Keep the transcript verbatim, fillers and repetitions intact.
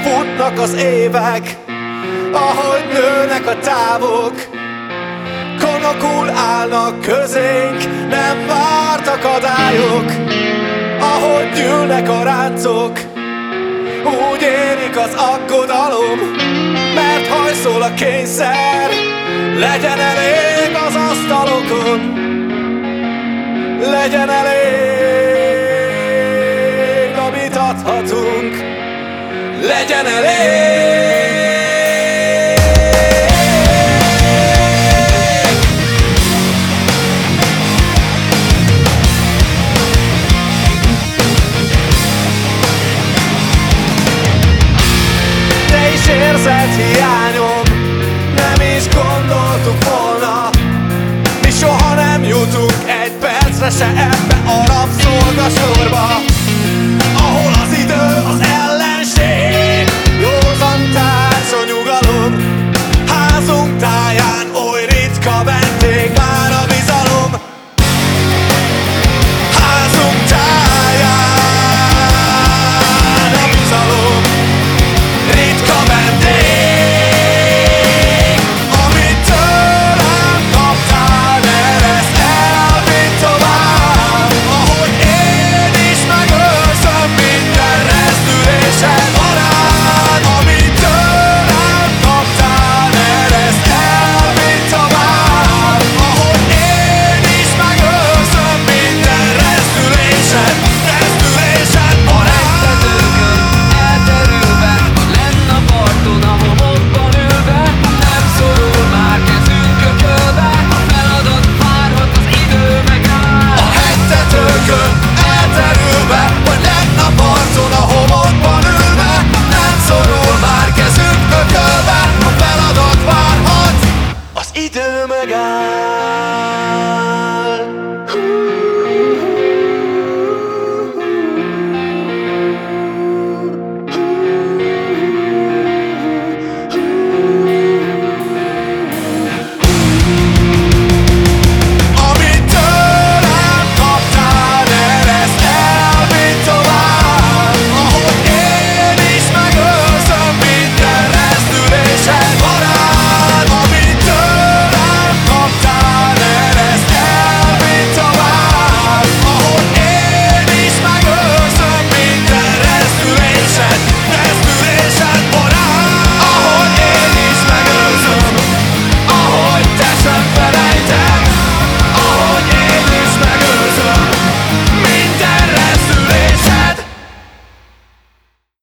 futnak az évek, ahogy nőnek a távok. Konokul állnak közénk, nem várt akadályok. Ahogy gyűlnek a ráncok, úgy érik az aggodalom, mert hajszol a kényszer, legyen elég az asztalokon. Legyen elég, amit adhatunk. Legyen elég.